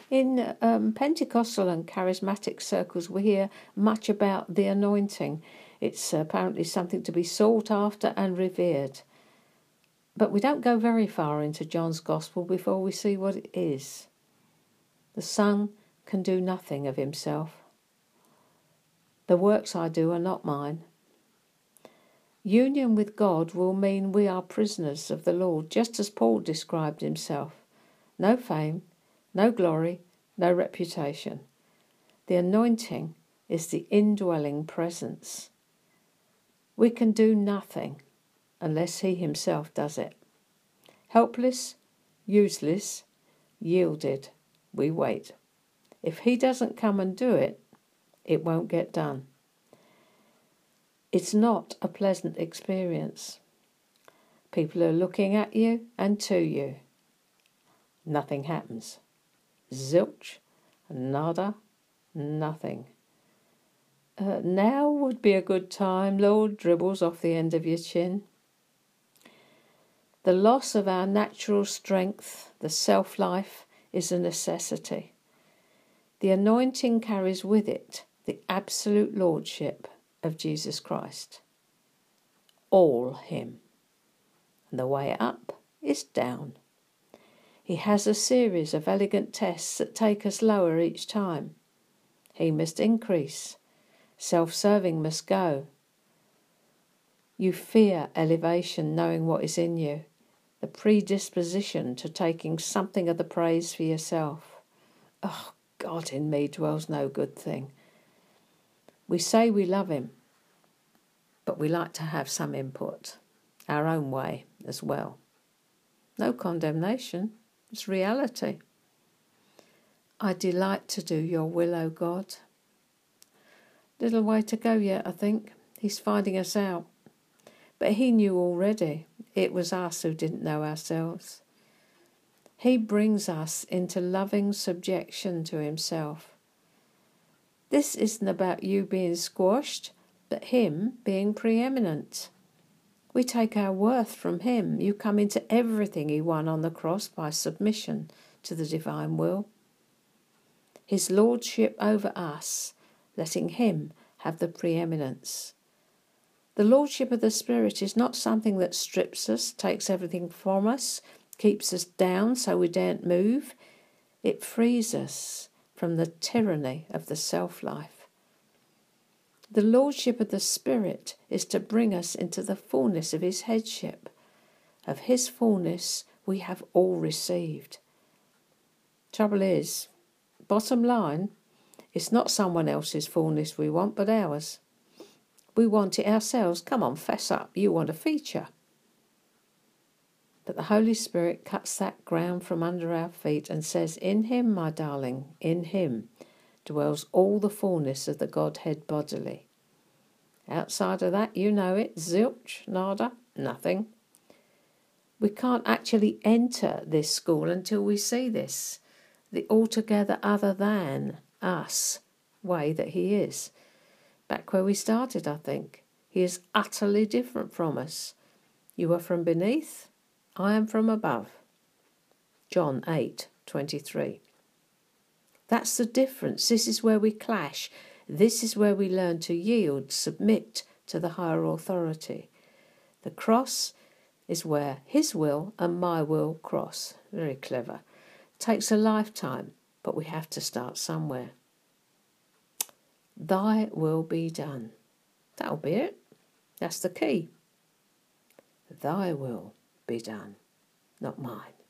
In Pentecostal and charismatic circles, we hear much about the anointing. It's apparently something to be sought after and revered. But we don't go very far into John's Gospel before we see what it is. The Son can do nothing of himself. The works I do are not mine. Union with God will mean we are prisoners of the Lord, just as Paul described himself. No fame, no glory, no reputation. The anointing is the indwelling presence. We can do nothing unless he himself does it. Helpless, useless, yielded, we wait. If he doesn't come and do it, it won't get done. It's not a pleasant experience. People are looking at you and to you. Nothing happens. Zilch, nada, nothing. Now would be a good time, Lord, dribbles off the end of your chin. The loss of our natural strength, the self-life, is a necessity. The anointing carries with it the absolute lordship of Jesus Christ. All him. And the way up is down. He has a series of elegant tests that take us lower each time. He must increase. Self-serving must go. You fear elevation, knowing what is in you, the predisposition to taking something of the praise for yourself. Oh, God in me dwells no good thing. We say we love him, but we like to have some input, our own way as well. No condemnation, it's reality. I delight to do your will, O God. Little way to go yet, I think. He's finding us out. But he knew already. It was us who didn't know ourselves. He brings us into loving subjection to himself. This isn't about you being squashed, but him being preeminent. We take our worth from him. You come into everything he won on the cross by submission to the divine will. His lordship over us, letting him have the preeminence. The lordship of the Spirit is not something that strips us, takes everything from us, keeps us down so we daren't move. It frees us from the tyranny of the self-life. The lordship of the Spirit is to bring us into the fullness of his headship. Of his fullness we have all received. Trouble is, bottom line, it's not someone else's fullness we want, but ours. We want it ourselves. Come on, fess up. You want a feature. But the Holy Spirit cuts that ground from under our feet and says, in him, my darling, in him dwells all the fullness of the Godhead bodily. Outside of that, you know it, zilch, nada, nothing. We can't actually enter this school until we see this, the altogether other than us way that he is. Back where we started, I think. He is utterly different from us. You are from beneath, I am from above. John 8:23. That's the difference. This is where we clash. This is where we learn to yield, submit to the higher authority. The cross is where his will and my will cross. Very clever. Takes a lifetime, but we have to start somewhere. Thy will be done. That'll be it. That's the key. Thy will be done, not mine.